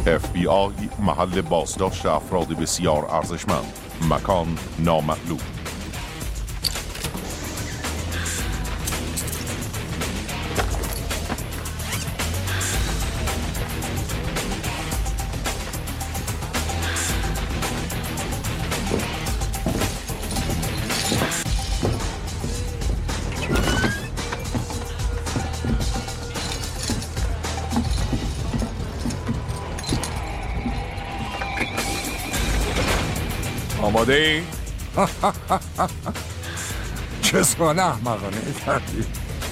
FBI محل بازداشت افراد بسیار ارزشمند. مکان نامعلوم. آماده ای؟ چه سوال احمقانه کردی؟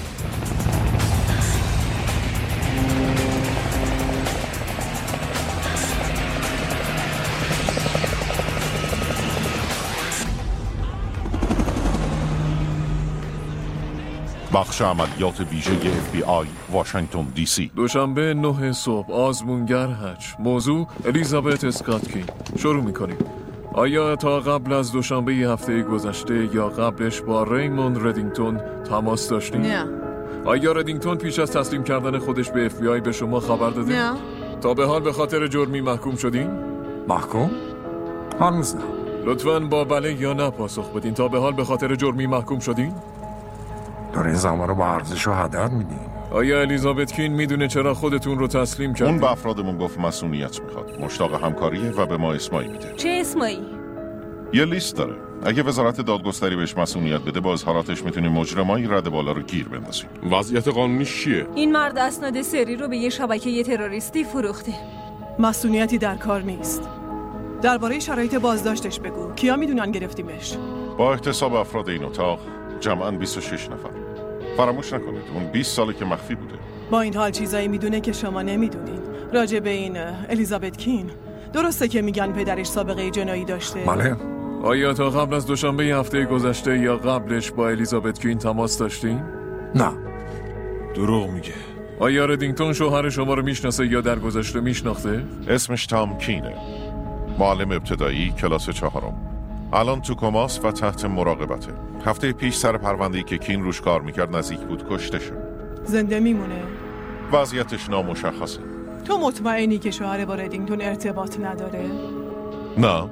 بخش عملیات ویژه FBI واشنگتن دی سی. دوشنبه 9 صبح آزمونگر هچ. موضوع الیزابت اسکاتکین. شروع میکنیم. آیا تا قبل از دوشنبه هفته گذشته یا قبلش با ریموند ردینگتون تماس داشتین؟ نه. آیا ردینگتون پیش از تسلیم کردن خودش به FBI به شما خبر داده؟ نه. تا به حال به خاطر جرمی محکوم شدین؟ محکوم؟ هنوز نه. لطفاً با بله یا نه پاسخ بدین. تا به حال به خاطر جرمی محکوم شدین؟ داره زمان رو با ارزش و هدر میدین. آیا الیزابت کین میدونه چرا خودتون رو تسلیم کردین؟ اون به افرادمون گفت مسئولیت میخواد. مشتاق همکاریه و به ما اسمایی میده. چه اسمایی؟ یه لیست داره. اگه وزارت دادگستری بهش مسئولیت بده با اظهاراتش میتونیم مجرمای رد بالا رو گیر بندازیم. وضعیت قانونیش چیه؟ این مرد اسناد سری رو به یه شبکه تروریستی فروخته. مسئولیتی در کار نیست. درباره شرایط بازداشتش بگو. کیا میدونن گرفتیمش؟ با احتساب افراد این اتاق جمعاً 26 نفر. فراموش نکنید اون 20 ساله که مخفی بوده. با این حال چیزایی میدونه که شما نمیدونین. راجع به این الیزابت کین درسته که میگن پدرش سابقه جنایی داشته؟ بله. آیا تا قبل از دوشنبه هفته گذشته یا قبلش با الیزابت کین تماس داشتین؟ نه. دروغ میگه. آیا ردینگتون شوهر شما رو میشناسه یا در گذشته میشناخته؟ اسمش تام کینه. معلم ابتدایی کلاس 4. الان تو کماس و تحت مراقبته. هفته پیش سر پرونده‌ای که کین روش کار میکرد نزدیک بود کشته شد. زنده میمونه؟ وضعیتش نامشخصه. تو مطمئنی که شوهر با ردینگتون ارتباط نداره؟ نه.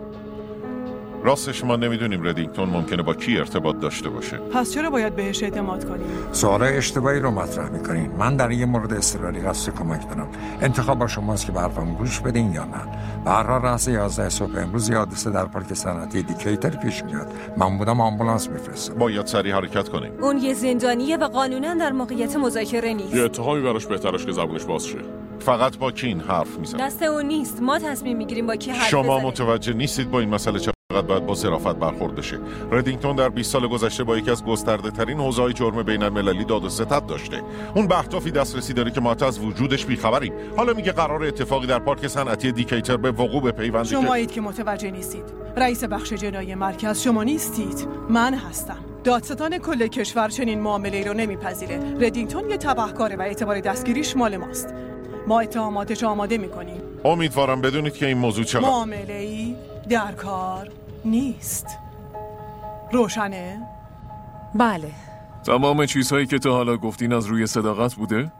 راستش ما نمیدونیم ردینگتون ممکنه با کی ارتباط داشته باشه. پس چرا باید بهش اعتماد کنیم؟ سوال اشتباهی رو مطرح میکنین. من در این مورد اضطراری قصد کمک دارم. انتخاب با شماست که به حرفم گوش بدین یا نه. به هر حال راس 11 صبح امروز حادثه در پارک صنعتی دیکیتر پیش میاد. من بودم آمبولانس میفرستم. باید سریع حرکت کنیم. اون یه زندانیه و قانونا در موقعیت مذاکره نیست. یه اتهامی براش بهترش که زبونش باز شه. فقط با کین حرف میزنه. دست اون نیست. ما تصمیم میگیریم با کی حرف شما بزنیم. متوجه نیستید با این مسئله چقدر باید با ظرافت برخورد بشه. ردینگتون در 20 سال گذشته با یکی از گسترده ترین حوزه‌های جرم بین‌المللی داد و ستد داشته. اون به اهدافی دسترسی داره که ما از وجودش بی‌خبریم. حالا میگه قرار اتفاقی در پارک صنعتی دیکیتر به وقوع بپیونده. شمایید که متوجه نیستید. رئیس بخش جنایی مرکز شما نیستید. من هستم. دادستان کل کشور چنین معامله‌ای رو نمیپذیره. ردینگتون یه تبهکاره و اعتبار دستگیریش مال ماست. ما اتهاماتش آماده میکنیم. امیدوارم بدونید که این موضوع چقدر معامله‌ای در کار نیست. روشنه؟ بله. تمام چیزهایی که تا حالا گفتین از روی صداقت بوده؟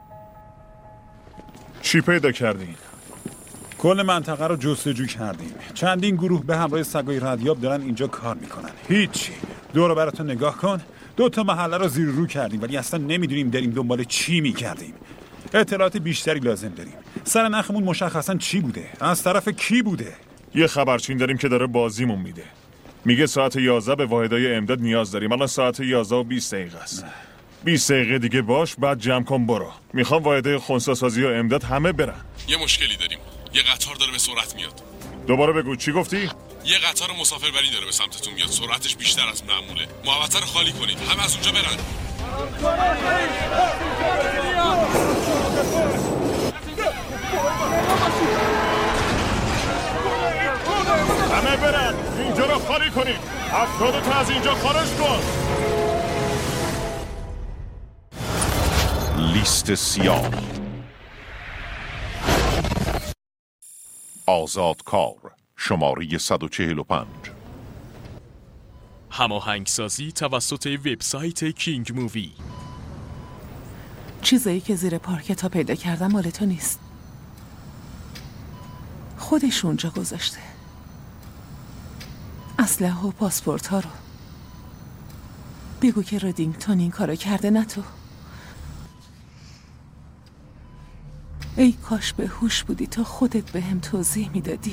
چی پیدا کردین؟ کل منطقه رو جستجو کردیم. چندین گروه به همراه سگای ردیاب دارن اینجا کار میکنن. هیچی. دور و براتون نگاه کن. 2 محله رو زیر رو کردیم ولی اصلا نمیدونیم داریم دنبال چی میکردیم. اطلاعات بیشتری لازم داریم. سر نخمون مشخصا چی بوده؟ از طرف کی بوده؟ یه خبرچین داریم که داره بازیمون میده. میگه ساعت 11 به واحدهای امداد نیاز داریم. الان ساعت 11 و 20 دقیقه است. 20 دقیقه دیگه باش، بعد جمع کن برو. میخوام واحدهای خنثی‌سازی و امداد همه برن. یه مشکلی داریم. یه قطار داره به سرعت میاد. دوباره بگو چی گفتی؟ یه قطار مسافربری داره به سمتتون میاد. سرعتش بیشتر از معموله. محوطه رو خالی کنید. همه از اونجا برن. همه برن. اینجا رو خالی کنید. افرادتو از اینجا خارج کن. لیست سیاه. آزادکار شماره 145. هماهنگسازی توسط وبسایت کینگ مووی. چیزایی که زیر پارکت ها پیدا کردم مال تو نیست. خودش اونجا گذاشته. اسلحه و پاسپورت ها رو. بگو که ردینگتون این کارو کرده، نه تو. ای کاش به هوش بودی تا خودت به هم توضیح میدادی.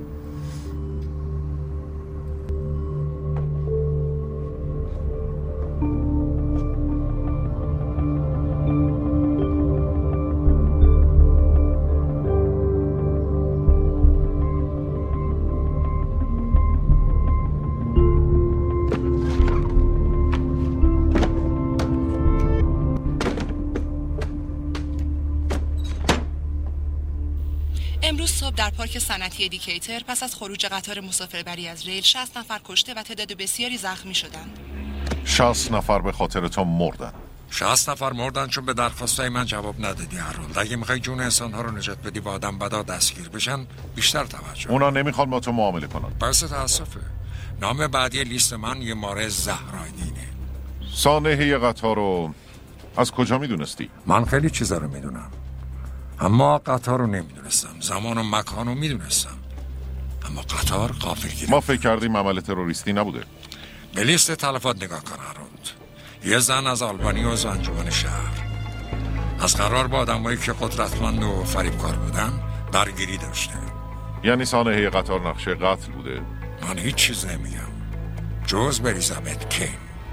امروز صبح در پارک صنعتی دیکیتر پس از خروج قطار مسافربری از ریل 60 نفر کشته و تعداد بسیاری زخمی شدند. 60 نفر به خاطر تو مردن. 60 نفر مردن چون به درخواستای من جواب ندادی هارولد. اگه میخوای جون انسان‌ها رو نجات بدی و آدم بدا دستگیر بشن، بیشتر توجه. اونا نمیخوان با تو معامله کنن. باعث تاسفه. نام بعدی لیست من یه ماره زهرایدینه. سانحه قطار رو از کجا میدونستی؟ من خیلی چیزا رو میدونم، اما قطار رو نمیدونستم. زمان و مکان رو میدونستم، اما قطار غافلگیره. ما فکر کردیم عمل تروریستی نبوده. به لیست تلفات نگاه کن هارولد. یه زن از آلبانی و انجمن شهر از قرار با آدمایی که قدرتمند و فریبکار بودن درگیری داشته. یعنی سانحه قطار نقشه قتل بوده؟ من هیچ چیز نمیگم جز به الیزابت کین.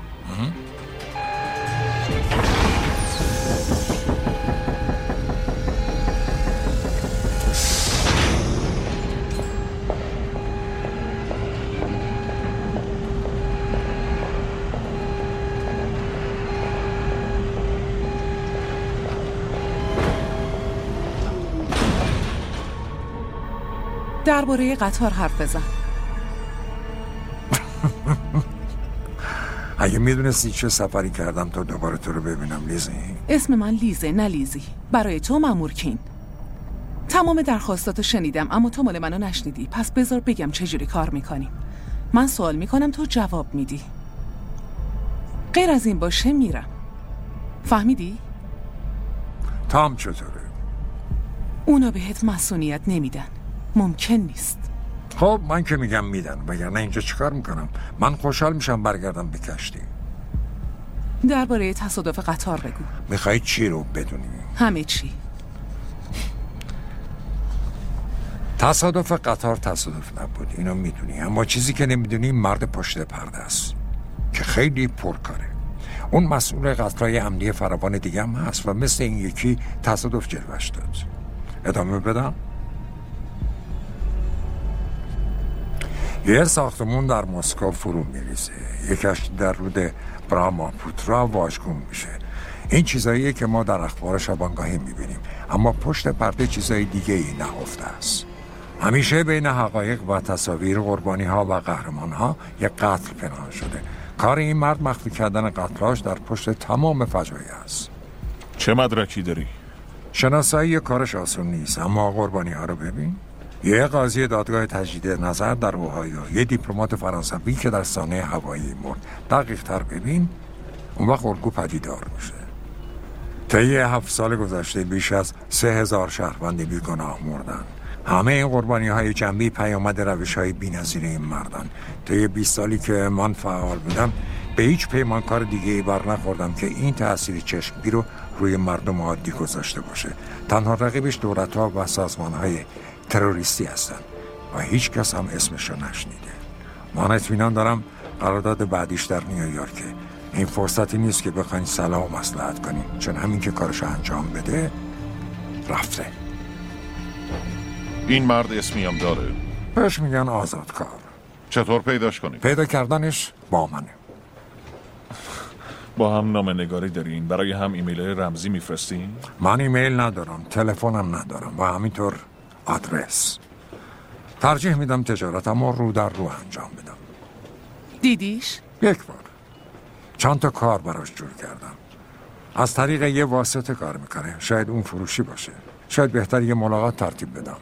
درباره قطار حرف بزن. اگه میدونستی چه سفری کردم تا دوباره تو رو ببینم لیزی. اسم من لیزه، نه لیزی. برای تو مأمور کین. تمام درخواستاتو شنیدم اما تو مال منو نشنیدی، پس بذار بگم چجوری کار میکنیم. من سوال میکنم تو جواب میدی. غیر از این باشه میرم. فهمیدی؟ تام چطوره؟ اونا بهت مسئولیت نمیدن. ممکن نیست. خب من که میگم میدن، وگرنه اینجا چیکار میکنم؟ من خوشحال میشم برگردم به کشتی. درباره تصادف قطار بگو. میخوای چی رو بدونی؟ همه چی. تصادف قطار تصادف نبود، اینو میدونی، اما چیزی که نمیدونی مرد پشت پرده است که خیلی پرکاره. اون مسئول قطارهای امنی فراوان دیگه هم هست و مثل این یکی تصادف جلوش داد. ادامه بدم؟ یه ساختمون در مسکو فرو میریزه، یک کشتی در رود براهماپوترا واژگون میشه. این چیزاییه که ما در اخبار شبانگاهی میبینیم، اما پشت پرده چیزای دیگه ای نهفته است. همیشه بین حقایق و تصاویر قربانی ها و قهرمان ها یک قتل پنهان شده. کار این مرد مخفی کردن قتلاش در پشت تمام فجایع است. چه مدرکی داری؟ شناسایی کارش آسون نیست، اما قربانی ها رو ببین. یه قاضی دادگاه تجدید نظر در اوهایو، یه دیپلمات فرانسوی که در سانحه هوایی مرد. دقیق تر ببین، اون وقت الگو پدیدار میشه. طی 7 سال گذشته بیش از 3000 شهروند بیگناه مردن. همه این قربانی های جنبی پیامد روش های بی‌نظیر این مردن. طی 20 سالی که من فعال بودم به هیچ پیمانکار دیگه ای بر نخوردم که این تأثیر چشمگیر رو روی مردم عادی گذاشته باشه. تنها رقیبش دولت‌ها و سازمان‌های تروریستی هستن و هیچ کس هم اسمش رو نشنیده. من اطمینان دارم قرارداد بعدیش در نیویورکه. این فرصتی نیست که بخواین صلاح و مصلحت کنین، چون همین که کارش انجام بده رفته. این مرد اسمی هم داره؟ بهش میگن آزادکار. چطور پیداش کنیم؟ پیدا کردنش با منه. با هم نامه‌نگاری دارین؟ برای هم ایمیل رمزی میفرستین؟ من ایمیل ندارم، تلفنم ندارم و همینطور آدرس. ترجیح میدم تجارتم رو در رو انجام بدم. دیدیش؟ یک بار. چند تا کار براش جور کردم. از طریق یه واسطه کار میکنه. شاید اون فروشی باشه. شاید بهتر یه ملاقات ترتیب بدم.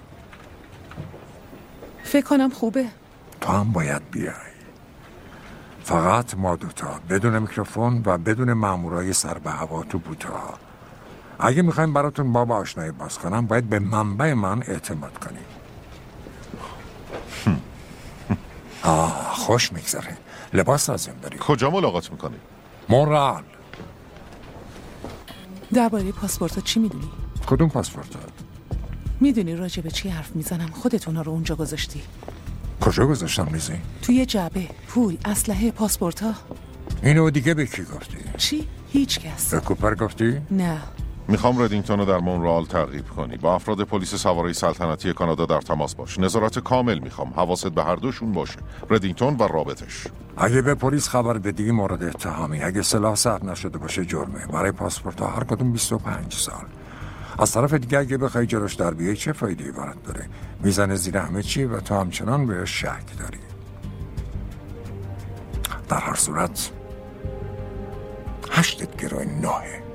فکر کنم خوبه. تو هم باید بیای. فقط ما دوتا، بدون میکروفون و بدون مامورای سر به هوا تو بوته‌ها. اگه میخوایم براتون باب آشنایی باز کنم باید به منبع من اعتماد کنیم. خوش میگذره. لباس لازم داری؟ کجا ملاقات میکنی؟ مونرال. درباره پاسپورت چی میدونی؟ کدوم پاسپورت؟ میدونی راجع به چی حرف میزنم؟ خودتون رو اونجا گذاشتی. کجا گذاشتم لیزی؟ توی جعبه، پول، اسلحه، پاسپورت ها. اینو دیگه به کی گفتی؟ چی؟ هیچ کس. به کوپر گفتی؟ نه. میخوام ردینگتون رو در مونرال تعقیب کنی. با افراد پلیس سواره سلطنتی کانادا در تماس باش. نظارت کامل میخوام. حواست به هر دوشون باشه. ردینگتون و رابطش. اگه به پلیس خبر بدی مورد اتهامی. اگه سلاح ثبت نشده باشه جرمه. برای پاسپورت ها هر کدوم 25 سال. از طرف دیگه اگه بخوای جلوش در بیای چه فایده برات داره؟ میزنه زیر همه چی و تو همچنان بهش شک داری. در هر صورت 8 گرو 9.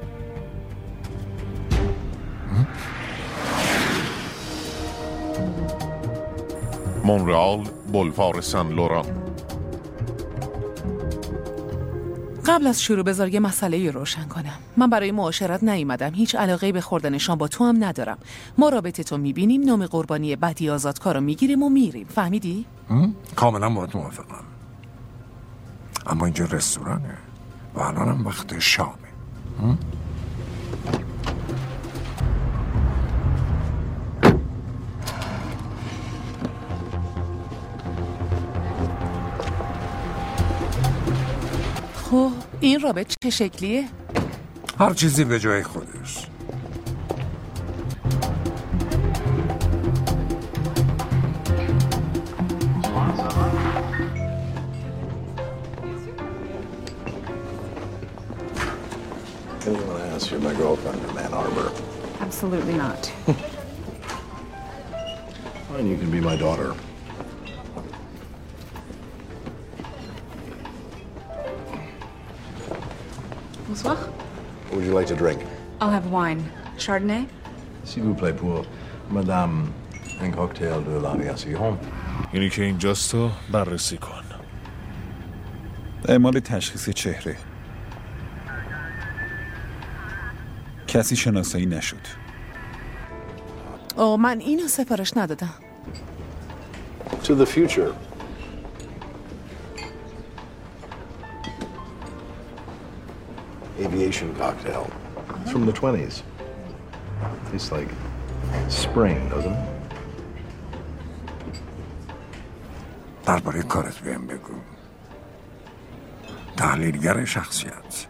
مونرال، بولوار سن لوران. قبل از شروع بذار یه مسئله روشن کنم. من برای معاشرت نیومدم. هیچ علاقه‌ای به خوردن شام با تو هم ندارم. ما رابطه تو میبینیم، نام قربانی بدی آزادکار رو میگیریم و میریم. فهمیدی؟ کاملا باهات موافقم. اما اینجا رستورانه و الانم وقت شامه. خب این رابط چه شکلیه؟ هر چیزی به جای خودش. Anyone ask you my girlfriend in Ann Arbor? Absolutely not. Fine, you can be my daughter. Bonsoir. What would you like to drink? I'll have wine. Chardonnay? S'il vous plaît pour Madame un cocktail de l'aviation. اینی که اینجاست رو بررسی کن. اعمال تشخیص چهره. کسی شناسایی نشد. من اینو سفارش ندادم. To the future. Aviation cocktail. It's from the 20s. Tastes like spring, doesn't it? درباره کارت بهم بگو. تحلیلگر شخصیت.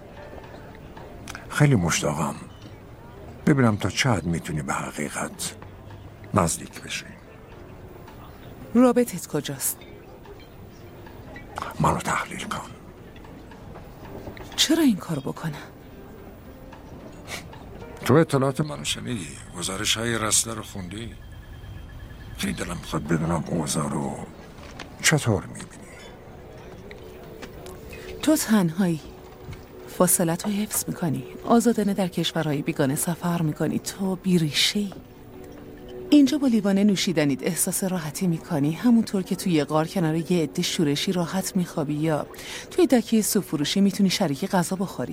خیلی مشتاقم ببینم تا چه حد میتونی به حقیقت نزدیک بشی. رابطت کجاست؟ منو تحلیل کن. چرا این کار بکنم؟ تو اطلاعات منو شنیدی، گزارش های رسله رو خوندی. خیلی دلم میخواد بدونم اوضاع رو چطور میبینی. تو تنهایی، فاصلت رو حفظ میکنی، آزادانه در کشورهای بیگانه سفر میکنی. تو بیریشی. اینجا با لیوان نوشیدنیت احساس راحتی میکنی، همونطور که توی غار کنار یه عده شورشی راحت میخوابی یا توی دکه سوپ فروشی میتونی شریک غذا بخوری.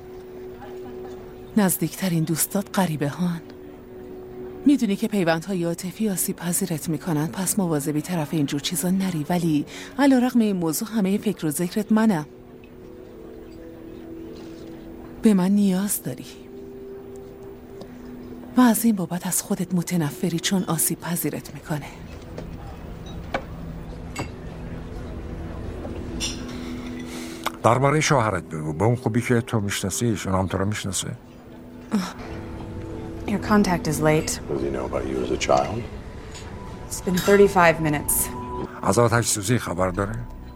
نزدیکترین دوستات غریبه هان. میدونی که پیوندهای عاطفی آسیب پذیرت میکنن، پس مواظبی طرف اینجور چیزا نری. ولی علیرغم این موضوع همه فکر و ذکرت منم. به من نیاز داری و از این بابت از خودت متنفری، چون آسیب پذیرت میکنه. درباره شوهرت بگو. به اون خوبی که تو میشناسی ایشون هم تو رو میشناسه. Your contact is late. Does he know about you as a child? It's been 35 minutes. از آتش سوزی خبر داره؟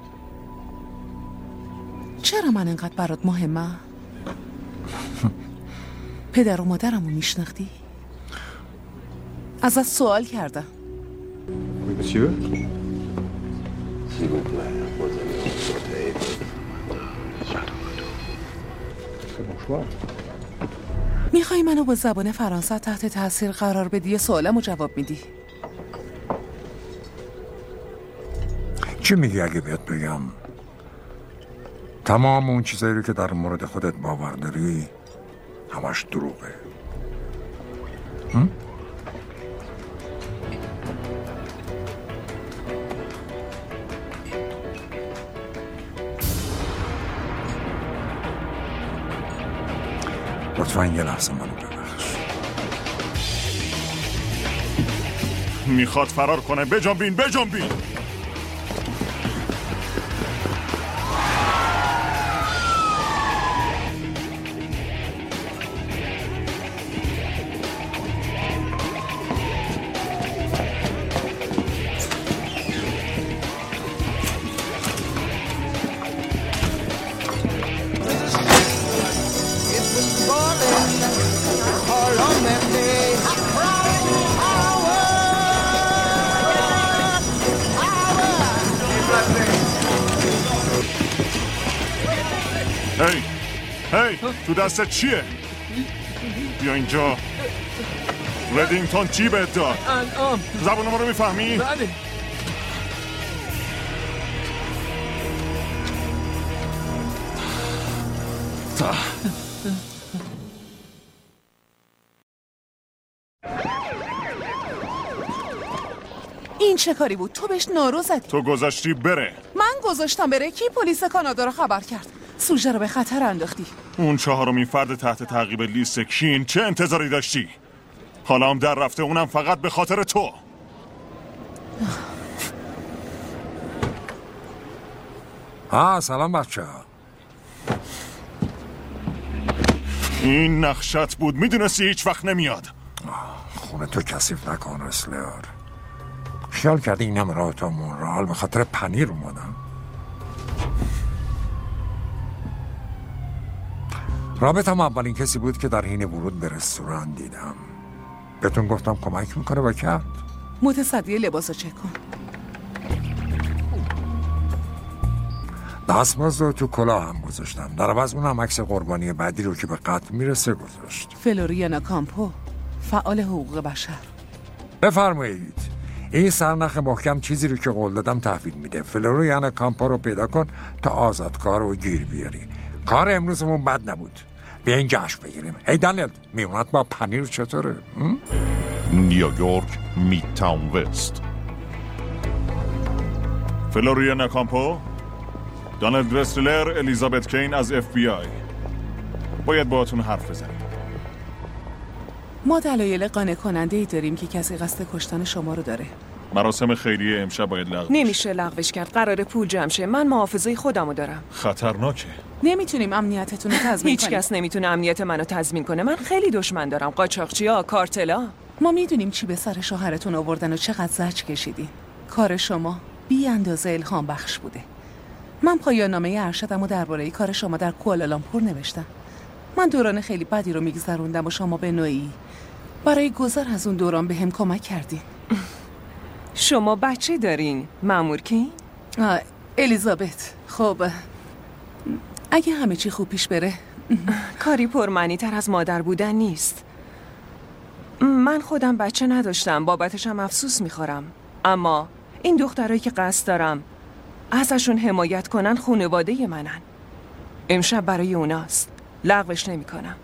چرا من انقدر برات مهمم؟ پدر و مادرمو میشناختی؟ ازت سوال کردم. Monsieur? S'il vous plaît, vous allez sauter. C'est bon choix. میخوای منو با زبان فرانسه تحت تاثیر قرار بدی یا سوالمو جواب میدی؟ چی میگی اگه بهت بگم تمام اون چیزایی رو که در مورد خودت باور داری همش دروغه؟ لطفاً یه لحظه منو ببخش. میخواد فرار کنه. بجنبین. هی تو دستت چیه؟ بیا اینجا. ردینگتون چی بهت داد؟ انعام. زبون ما رو میفهمی؟ بله. این چه کاری بود؟ تو بهش نارو زدی. تو گذاشتی بره. من گذاشتم بره؟ کی پلیس کانادا رو خبر کرد؟ سوژه رو به خطر انداختی. اون چهارمین فرد تحت تعقیب لیست کین. چه انتظاری داشتی؟ حالا هم در رفته، اونم فقط به خاطر تو. سلام بچه ها. این نقشت بود. میدونستی هیچ وقت نمیاد. خونه تو کثیف نکن رسلر. خیال کردی اینم راه تا مونرال به خاطر پنیر اومدم. رابطم اولین کسی بود که در حین ورود به رستوران دیدم. بهتون گفتم کمک میکنه با کرد. متصدی لباسو چک کن. دستمزد رو تو کلاه هم گذاشتم. در عوض اونم عکس قربانی بعدی رو که به قتل میرسه گذاشت. فلوریانا کامپو، فعال حقوق بشر. بفرمایید. این سرنخ محکم چیزی رو که قول دادم تحویل میده. فلوریانا کامپو رو پیدا کن تا آزادکار رو گیر بیاری. کار امروزمون بد نبود. بیاین جشن بگیریم. هی دانیل، میونت با پنیر چطوره؟ نیویورک میدتاون وست. فلوریانا کامپو، دانالد رستلر، الیزابت کین از FBI. باید باهاتون حرف بزنیم. ما دلایل قانع کننده ای داریم که کسی قصد کشتن شما رو داره. مراسم خیریه امشب باید لغوش. نمیشه لغوش کرد. قراره پول جمع شه. من محافظه خودمو دارم. خطرناکه. نمیتونیم امنیتتون رو تضمین هیچ کس نمیتونه امنیت منو تضمین کنه. من خیلی دشمن دارم. قاچاقچی‌ها، کارتلا. ما میدونیم چی به سر شوهرتون آوردن و چقدر زجر کشیدین. کار شما بی اندازه الهام بخش بوده. من پایان نامه ارشدمو درباره کار شما در کوالالامپور نوشتم. من دوران خیلی بدی رو میگذروندم و شما به نوعی برای گذر از اون دوران به هم کمک کردین. شما بچه دارین مأمور کی؟ الیزابت. خب اگه همه چی خوب پیش بره. کاری پرمعنی تر از مادر بودن نیست. من خودم بچه نداشتم، بابتش هم افسوس میخورم. اما این دخترایی که قصد دارم ازشون حمایت کنن خانواده منن. امشب برای اوناست. لغوش نمی کنم.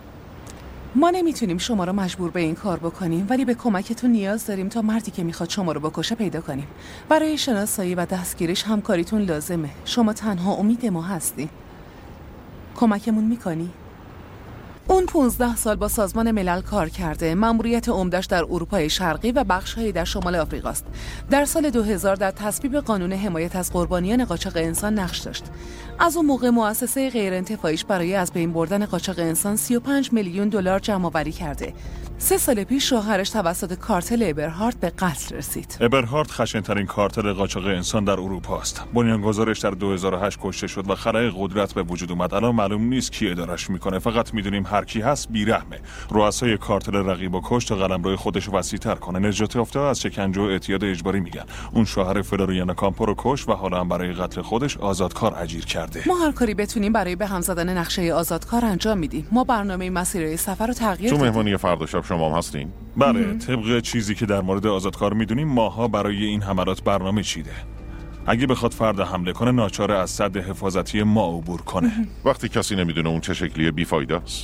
ما نمیتونیم شما رو مجبور به این کار بکنیم، ولی به کمکتون نیاز داریم تا مردی که میخواد شما رو بکشه پیدا کنیم. برای شناسایی و دستگیریش همکاریتون لازمه. شما تنها امید ما هستی. کمکمون میکنی؟ اون 15 سال با سازمان ملل کار کرده. مأموریت عمده‌اش در اروپای شرقی و بخش‌هایی در شمال آفریقاست. در سال 2000 در تصویب قانون حمایت از قربانیان قاچاق انسان نقش داشت. از اون موقع مؤسسه غیرانتفاعیش برای از بین بردن قاچاق انسان 35 میلیون دلار جمع‌آوری کرده. 3 سال پیش شوهرش توسط کارتل ابرهارت به قتل رسید. ابرهارت خشن‌ترین کارتل قاچاق انسان در اروپا است. بنیانگذارش در 2008 کشته شد و خلأ قدرت به وجود اومد. الان معلوم نیست کی ادارش میکنه. فقط میدونیم هر کی هست بیرحمه. رؤسای کارتل رقیبو کشت تا قلمرو خودش وسیع‌تر کنه. نجات یافته از شکنجه و اعتیاد اجباری میگن. اون شوهر فلوریانا کامپو رو کشت و حالا هم برای قتل خودش آزادکار اجیر کرده. ما هر کاری بتونیم برای به هم زدن نقشه آزادکار انجام میدیم. ما برنامه مسیرهای سفر رو تغییر دادیم. تو مهمانی فردا شب شما هم هستین؟ بله، طبق چیزی که در مورد آزادکار میدونیم ماها برای این حملات برنامه چیده. اگه بخواد فرد حمله کنه ناچاره از سد حفاظتی ما عبور کنه. وقتی کسی نمیدونه اون چه شکلیه بیفایده است.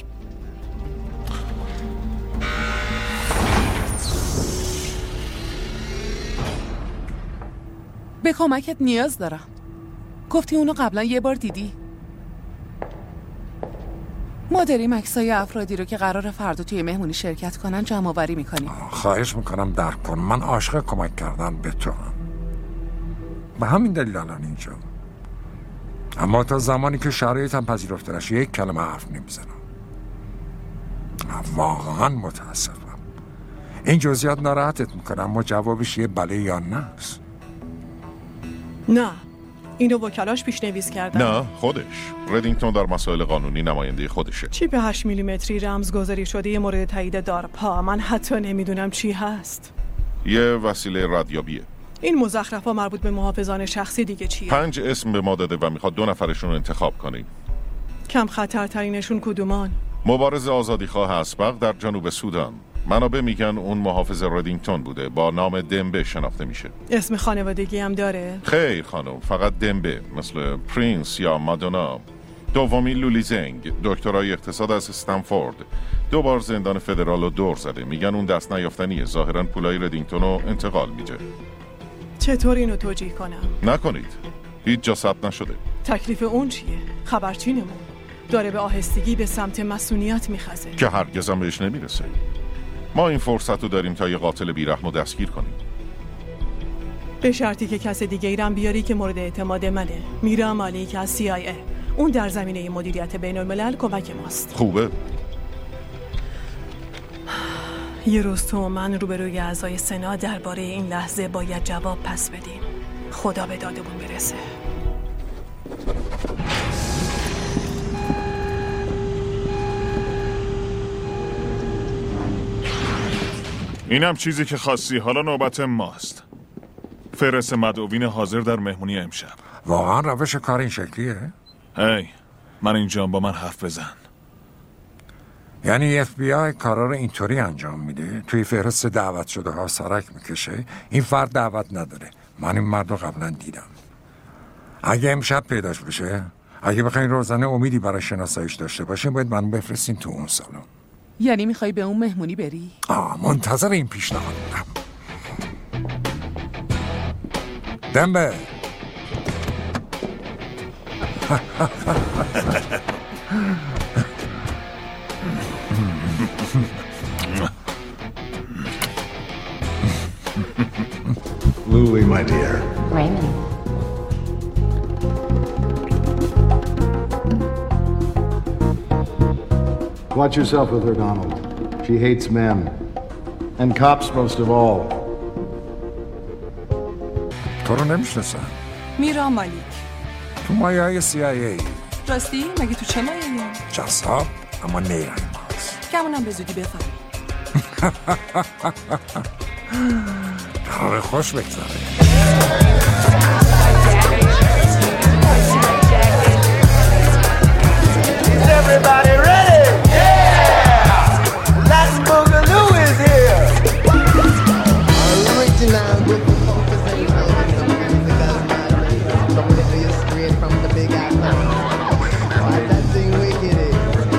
به کمکت نیاز دارم. گفتی اونو قبلا یه بار دیدی؟ ما داریم عکسای افرادی رو که قرار فردا توی مهمونی شرکت کنن جمع آوری میکنیم. خواهش میکنم درک کن، من عاشق کمک کردن به تو هم. به همین دلیل الان اینجا. اما تا زمانی که شرایطم پذیرفته نشه یک کلمه حرف نمیزنم. واقعا متاسفم. این جزئیات ناراحتت میکنه، اما جوابش یه بله یا نه است. نه، اینو وکلاش پیشنویس کردن. نه، خودش. ردینگتون در مسائل قانونی نماینده خودشه. چیپ 8 میلیمتری رمزگذاری شده یه مورد تایید دارپا. من حتی نمیدونم چی هست. یه وسیله ردیابیه. این مزخرف‌ها مربوط به محافظان شخصی دیگه چیه؟ 5 اسم به ما داده و میخواد 2 نفرشون رو انتخاب کنیم. کم خطرترینشون کدومان؟ مبارز آزادیخواه اسبق در جنوب سودان. منابع میگن اون محافظ ردینگتون بوده، با نام دمبه شناخته میشه. اسم خانوادگی هم داره؟ خیر خانم، فقط دمبه، مثل پرینس یا مادونا. دومی لولی زنگ، دکترای اقتصاد از استنفورد. 2 بار زندان فدرال رو دور زده. میگن اون دست نیافتنیه، ظاهراً پولای ردینگتون رو انتقال میده. چطور اینو توجیه کنم؟ نکنید، هیچ جا ثبت نشده. تکلیف اون چیه؟ خبرچینمون داره به آهستگی به سمت مسئولیت میخزه که هرگز هم بهش نمیرسه. ما این فرصت رو داریم تا یه قاتل بیرحم رو دستگیر کنیم. به شرطی که کس دیگه ایرم بیاری که مورد اعتماد منه. میرا مالیک از CIA. اون در زمینه مدیریت بین الملل کمک ماست. خوبه. یه روز تو من روبروی اعضای سنا درباره این لحظه باید جواب پس بدیم. خدا به دادمون برسه. اینم چیزی که خواستی. حالا نوبت ماست. فرس مدعوین حاضر در مهمونی امشب. واقعا روش کار این شکلیه؟ هی، من اینجام، با من حرف بزن. یعنی FBI کارا رو اینطوری انجام میده؟ توی فهرست دعوت شده ها سرک میکشه؟ این فرد دعوت نداره. من این مرد رو قبلا دیدم. اگه امشب پیداش بشه، اگه بخواین روزانه امیدی برای شناساییش داشته باشین، باید منو بفرستین تو اون سالن. یعنی میخوای به اون مهمونی بری؟ منتظر این پیشنهاد بودم. دمبه Louie, my dear. Raymond. Watch yourself with her, Donald. She hates men. And cops most of all. تو رو نمیشناسم. میرا مالیک. تو مایه های CIA. راستی؟ مگه تو چه مایه ای؟ جذاب اما نیرنگ ماست. کمونم به زودی بفهم. قرار خوش بگذاره. Everybody ready? Yeah! Latin Boogaloo is here! Original with the focus and don't let you straight from the big apple. Why that thing wicked is?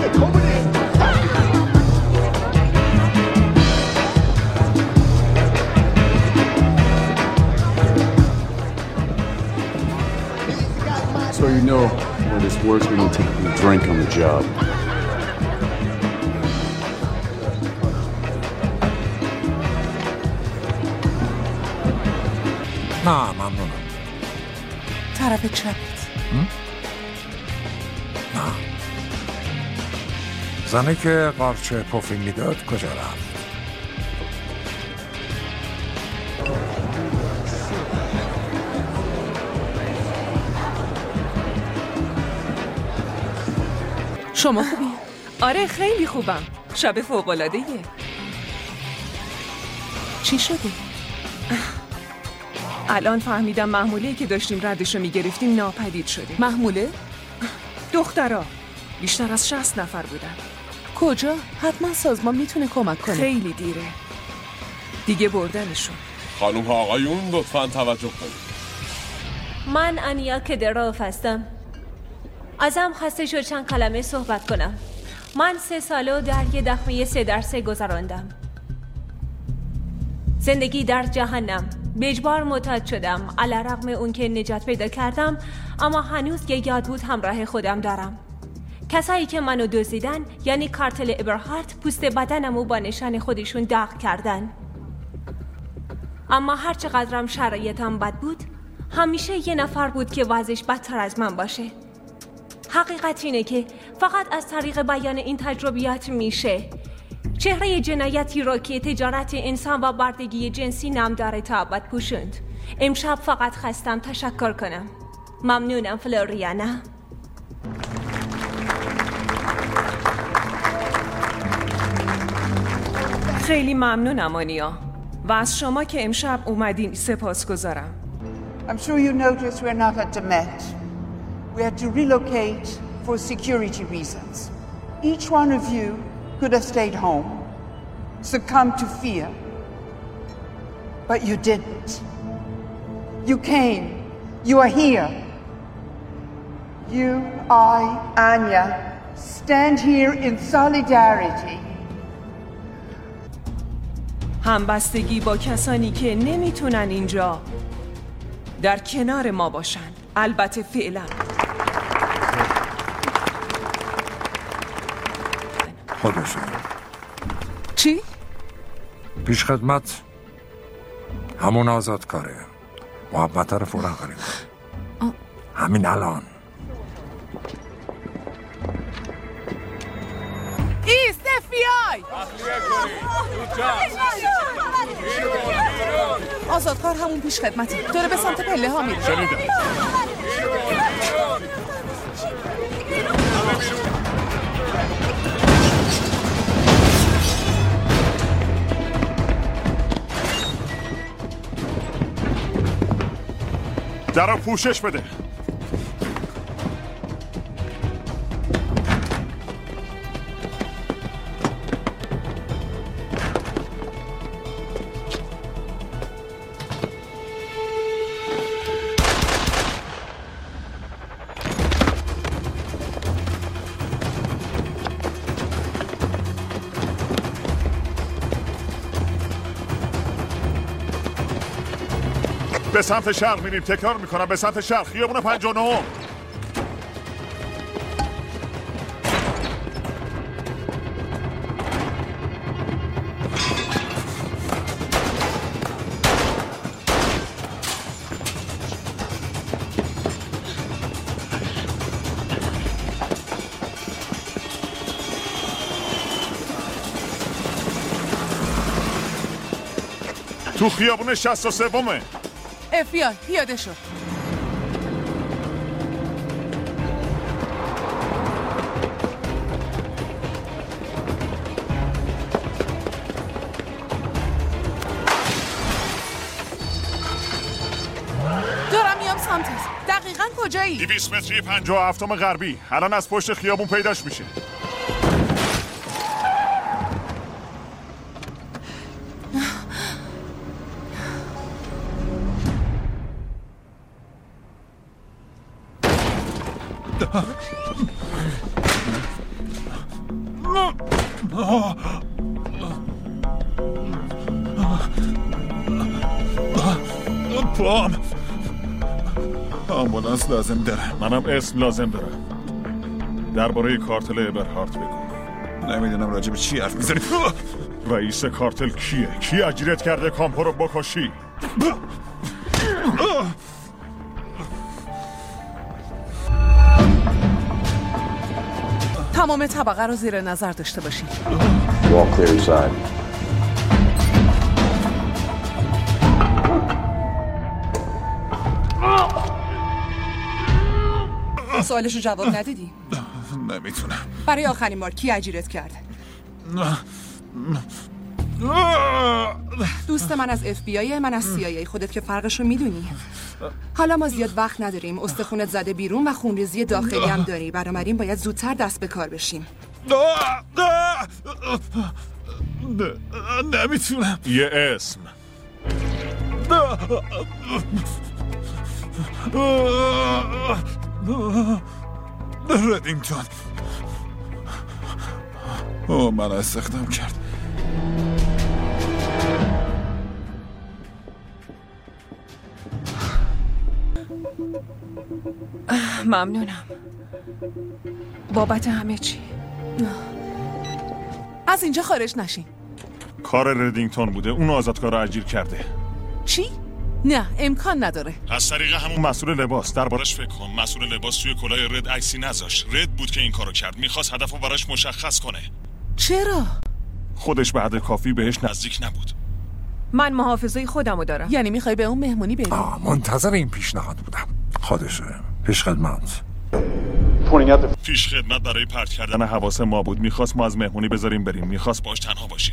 So you know when this works, we're gonna take a drink on the job. نه ممنونم. طرف چپت. نه. زنه که قارچه پفی میداد کجا رفت؟ شما خوبی؟ آره خیلی خوبم. شب فوق‌العاده‌ایه. چی شده؟ الان فهمیدم محموله‌ای که داشتیم ردشو میگرفتیم ناپدید شده. محموله؟ دخترها بیشتر از 60 نفر بودن. کجا؟ حتما سازمان میتونه کمک کنه. خیلی دیره. دیگه بردنشون. خانم ها آقایون لطفاً توجه کنید. من انیا کدراف هستم. ازم خواسته شد چند کلمه صحبت کنم. من 3 سالو در یه دخمه 3x3 گذراندم. زندگی در جهنم. به اجبار معتاد شدم. علیرغم اون که نجات پیدا کردم، اما هنوز یه یاد بود همراه خودم دارم. کسایی که منو دزدیدن یعنی کارتل ابرهارت پوست بدنمو با نشان خودشون داغ کردن. اما هر چقدرم شرایطم بد بود، همیشه یه نفر بود که وضعش بدتر از من باشه. حقیقت اینه که فقط از طریق بیان این تجربیات میشه چهره جنایتی را که تجارت انسان و بردگی جنسی نام داره تا ابد پوشوند. امشب فقط خواستم تشکر کنم. ممنونم فلوریانا. خیلی ممنونم آنیا و از شما که امشب اومدین سپاسگزارم. I'm sure you noticed we're not at Demet. We had to relocate for security reasons. Each one of you could have stayed home, succumbed to fear. But you didn't. You came. You are here. You, I, Anya, stand here in solidarity. همبستگی با کسانی که نمیتونن اینجا در کنار ما باشن. البته فعلا. خودشون. چی؟ پیش خدمت همون آزاد کاره. محبت رو فورا خرید. همین الان. ایست FBI! آزادکار همون پیش خدمتی داره به سمت پله ها میره. شنیدم. در رو پوشش بده. به سمت شرق میریم. تکرار میکنم به سمت شرق. خیابون 59. تو خیابون 63. FBI پیاده شد. دارم میام سمتت. دقیقاً کجایی؟ 200 متری 57 غربی. الان از پشت خیابون پیداش میشه. پام آمبولانس لازم داره. منم اسم لازم دارم. درباره کارتل ابرهارت بگو. نمیدونم راجع به چی حرف میزنی. رئیس کارتل کیه؟ کی اجرت کرده کامپو رو بکشی؟ تمام طبقه رو زیر نظر داشته باشید. Walk clear inside. سوالشو جواب ندیدی؟ نمیتونم. برای آخرین بار کی اجیرت کرده؟ دوست من از FBI، من از CIA. خودت که فرقشو میدونی. حالا ما زیاد وقت نداریم. استخونت زده بیرون و خونریزی داخلی هم داری. بنابراین باید زودتر دست به کار بشیم. نمیتونم. یه اسم. ردینگتون. من استخدام کرد. ممنونم. بابت همه چی. از اینجا خارج نشین. کار ردینگتون بوده، اون آزادکار رو اجیر کرده. چی؟ نه امکان نداره. از طریق همون مسئول لباس. دربارش فکر کن. مسئول لباس توی کلاه رد عکسی نذاشت. رد بود که این کارو کرد. میخواست هدفو براش مشخص کنه. چرا؟ خودش به حد کافی بهش نزدیک نبود. من محافظه خودمو دارم. یعنی میخوای به اون مهمونی بری؟ منتظر این پیشنهاد بودم. خودشه. پیش خدمت. پیش خدمت برای پرت کردن حواس ما بود. میخواست ما از مهمونی بذاریم بریم. میخواست باش تنها باشی.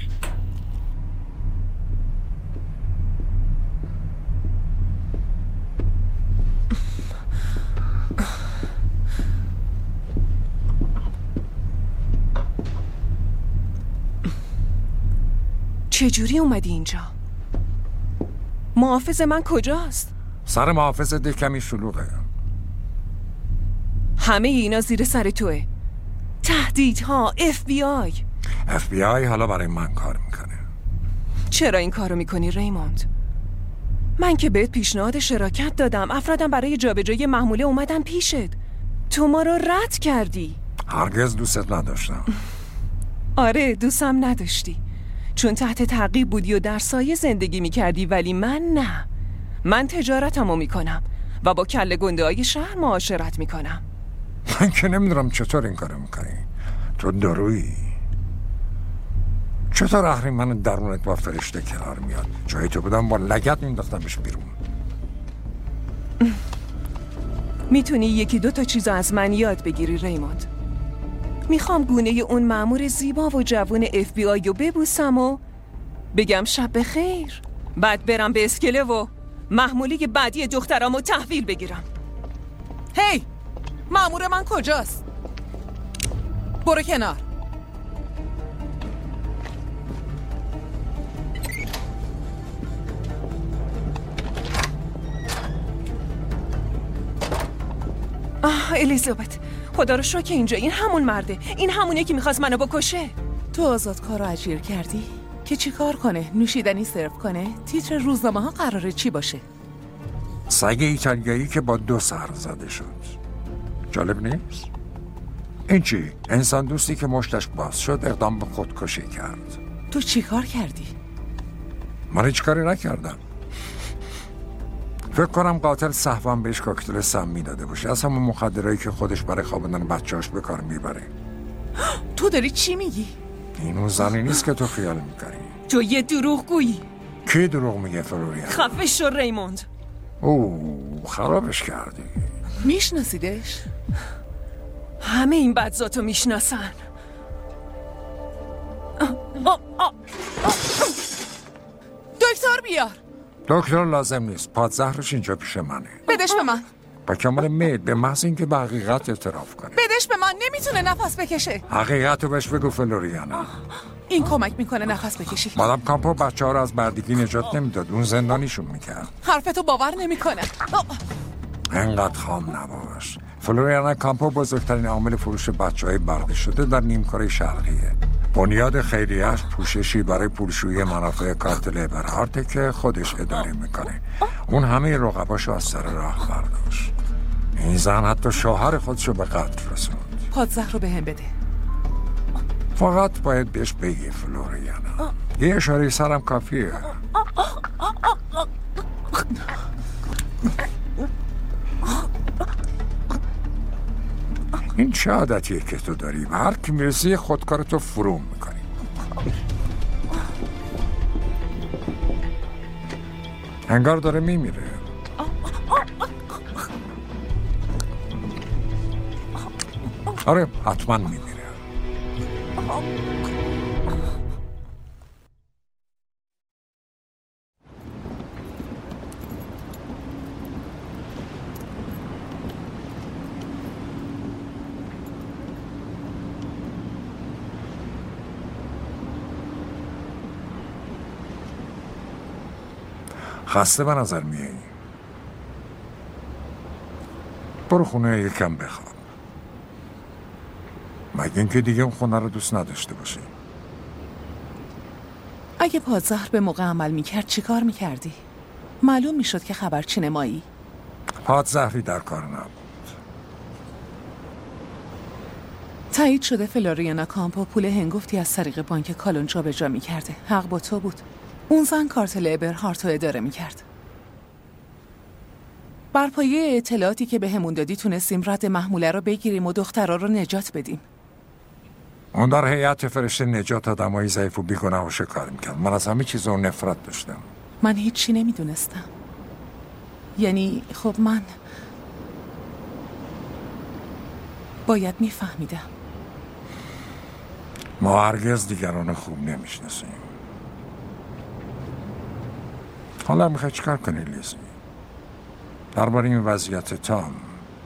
چجوری اومدی اینجا؟ محافظ من کجاست؟ سر محافظ ده کمی شلوغه. همه اینا زیر سر توه. تهدیدها، FBI حالا برای من کار میکنه. چرا این کارو میکنی ریموند؟ من که بهت پیشنهاد شراکت دادم. افرادم برای جابجایی محموله اومدن پیشت. تو ما رو رد کردی. هرگز دوستت نداشتم. آره دوستم نداشتی، چون تحت تعقیب بودی و در سایه زندگی میکردی، ولی من نه. من تجارتمو میکنم و با کله گنده های شهر معاشرت میکنم. من که نمیدونم چطور این کارو میکنی. تو دارویی. چطور اهریمن درونت با فرشته کنار میاد؟ جای تو بودم با لگد مینداختمش بیرون. میتونی یکی دو تا چیزا از من یاد بگیری ریموند. میخوام گونه اون مأمور زیبا و جوون FBI رو ببوسم و بگم شب بخیر، بعد برم به اسکله و محموله بعدی دخترامو تحویل بگیرم. هی! مأمور من کجاست؟ برو کنار. الیزابت، خدا رو شکر اینجا. این همون مرده. این همونه که میخواست منو بکشه. تو آزادکار رو اجیر کردی؟ که چی کار کنه؟ نوشیدنی سرو کنه؟ تیتر روزنامه ها قراره چی باشه؟ سگ ایتالیایی که با 2 سر زده شد. جالب نیست؟ این چی؟ انسان دوستی که مشتش باز شد اقدام به خودکشی کرد. تو چی کار کردی؟ من هیچ کاری نکردم. فکر کنم قاتل سهوا بهش کوکتل سمی داده باشه، از همون مخدرایی که خودش برای خوابوندن بچه‌اش به کار میبره. تو داری چی میگی؟ این اون زنی نیست که تو خیال میکنی. تو یه دروغگویی. کی دروغ میگه فلوریان؟ خفه شو ریموند. اوه خرابش کردی. میشناسیدش؟ همه این بدذاتو میشناسن. دکتر بیار. دکتر لازم نیست. پادزهرش اینجا پیش منه. بدش به من. با کمال میل، به محض اینکه به حقیقت اعتراف کنه. بدش به من. نمیتونه نفس بکشه. حقیقت رو بهش بگو فلوریانا. این کمک میکنه نفس بکشی. مادام کامپو بچه ها رو از بردگی نجات نمیداد، اون زندانیشون میکرد. حرفتو باور نمیکنه. انقدر خام نباش. فلوریانا کامپو بزرگترین عامل فروش بچه‌های برده شده در نیمکره شرقیه. بنیاد خیریه‌اش پوششی برای پولشویی منافع کارتل ابرهارت که خودش اداره میکنه. اون همه رقباشو از سر راه برداشت. این زن حتی شوهر خودشو به قتل رسوند. پادزهر رو بهم بده. فقط باید بهش بگی فلوریانا. یه اشاره سرم کافیه. این چه عادتیه که تو داری و هر کی میرسی خودکارتو فرو میکنی. انگار داره میمیره. آره حتما میمیره. خسته به نظر میایی. برو خونه یکم بخواب. مگه اینکه دیگه اون خونه رو دوست نداشته باشی. اگه پادزهر به موقع عمل میکرد چی کار میکردی؟ معلوم میشد که خبرچین مایی. پادزهری در کار نبود. تایید شده فلوریانا کامپو پول هنگفتی از طریق بانک کالون جابجا می‌کرده. حق با تو بود. اون زن کارتل ابرهارت رو اداره می‌کرد. بر پایه اطلاعاتی که بهمون دادی تونستیم رد محموله رو بگیریم و دخترها رو نجات بدیم. اون در هیئت فرشته نجات آدمای ضعیف و بیگناه شکار می‌کرد. من از همه چیز اون نفرت داشتم. من هیچی نمیدونستم. یعنی خب من باید میفهمیدم. ما هرگز دیگران خوب نمیشناسیم. حالا میخوای چیکار کنی لیزی؟ درباره این وضعیت تام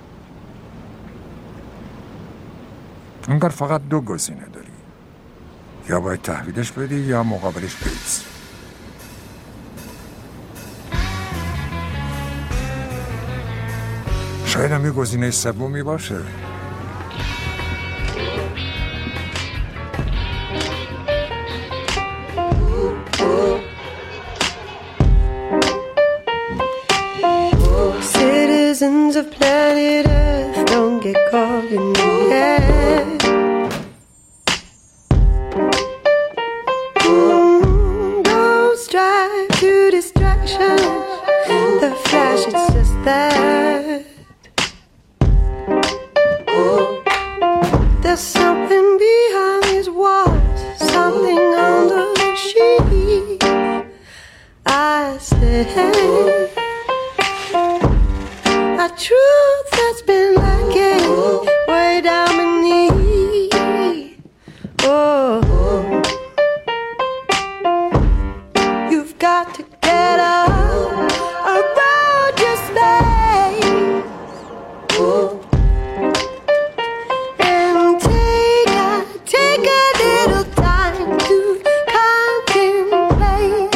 انگار فقط 2 گزینه داری. یا باید تحویلش بدی یا مقابلش بریزی. شاید هم یه گزینه سومی باشه. Citizens of planet Earth, don't get caught in the act. Don't strive to distraction. The flash, it's just that. There's something behind these walls, something under the sheet. I said a truth that's been lacking way down beneath. Oh, you've got to get up around your space and take a little time to contemplate.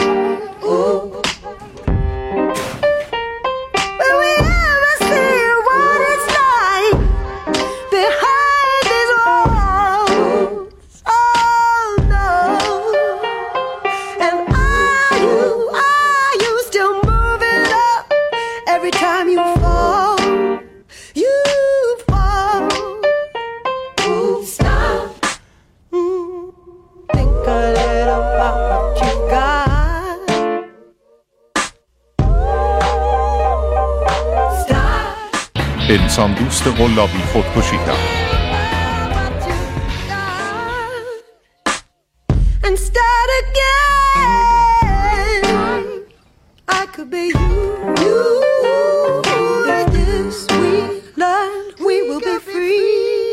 Will we ever see what it's like behind these walls? Oh no. And are you still moving up every time you fall? You fall. Stop. Think a little about what you got. انسان دوست قلابی خودکشی کرد. And start again. I could be you. If this we learn, we will be free.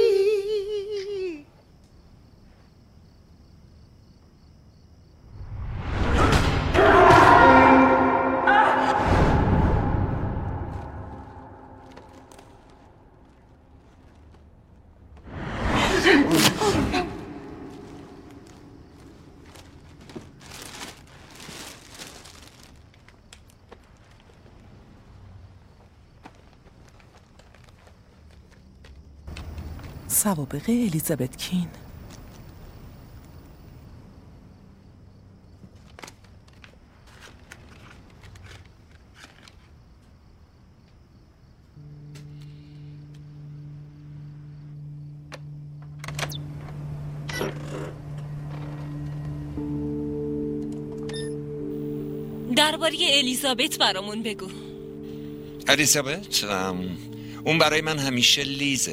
سوابق الیزابت کین. درباره الیزابت برامون بگو. الیزابت؟ اون برای من همیشه لیزر.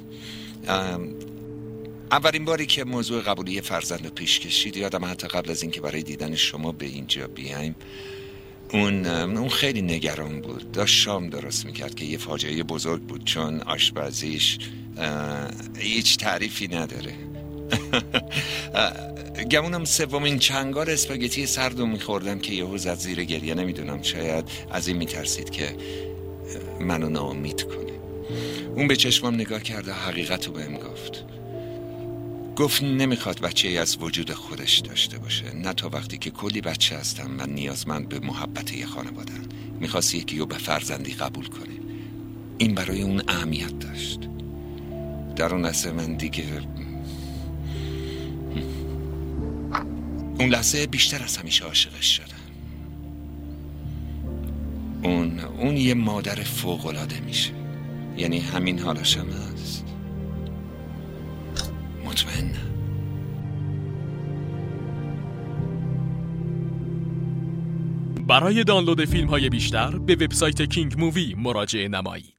اولین باری که موضوع قبولی فرزند رو پیش کشید، یادم حتی قبل از اینکه برای دیدن شما به اینجا بیایم اون خیلی نگران بود. داشت شام درست میکرد که یه فاجعه بزرگ بود، چون آشپزیش هیچ تعریفی نداره. گمونم سومین چنگال اسپاگتی سرد رو میخوردم که یهو زد زیر گریه. نمیدونم، شاید از این میترسید که منو ناامید کنه. اون به چشمم نگاه کرد و حقیقت رو بهم گفت نمیخواد بچه‌ای از وجود خودش داشته باشه، نه تا وقتی که کلی بچه هستم و نیازمند به محبت یه خانواده‌ام. میخواست یکی رو به فرزندی قبول کنه. این برای اون اهمیت داشت. در اون لحظه من دیگه اون لحظه بیشتر از همیشه عاشقش شدم. اون یه مادر فوق‌العاده میشه. یعنی همین حالاشم هست. مطمئنم. برای دانلود فیلم‌های بیشتر به وبسایت کینگ مووی مراجعه نمایید.